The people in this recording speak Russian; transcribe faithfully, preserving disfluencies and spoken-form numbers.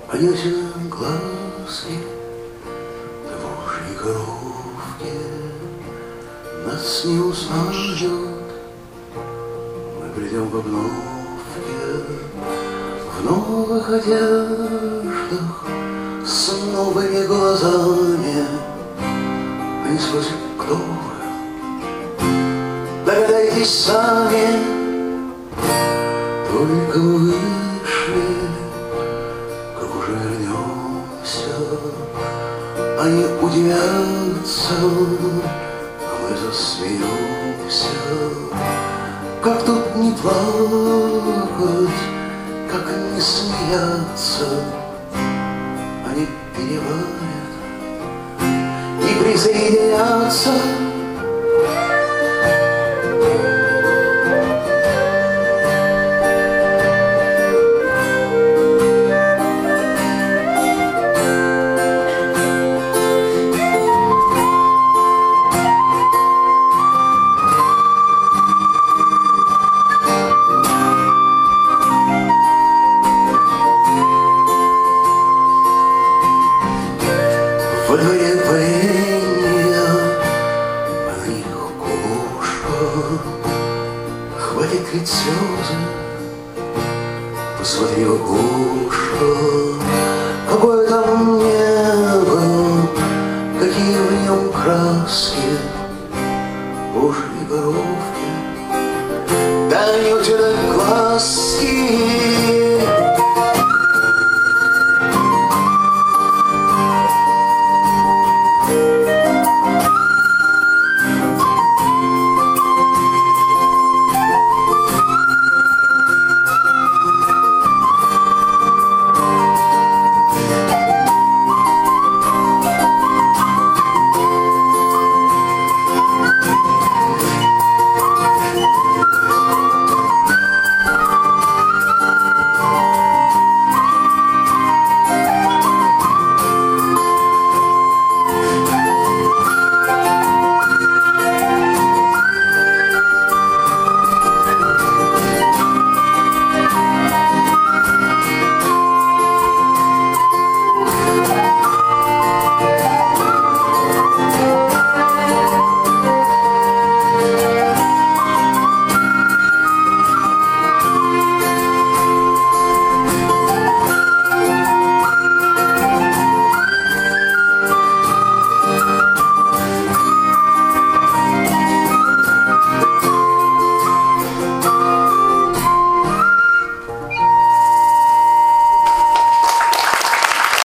Понесены глазки двужей коровки, нас не узнают, мы придем в обновке, в новых одеждах, с новыми глазами. Они спросят, кто вы? Догадайтесь сами, только вышли, как уже вернемся. Они удивятся, а мы засмеемся. Как тут не плакать, как не смеяться? Они переварят и присоединятся. Во дворе поленья, а на них кукушка. Хватит ведь слезы, посмотри в окошко, какой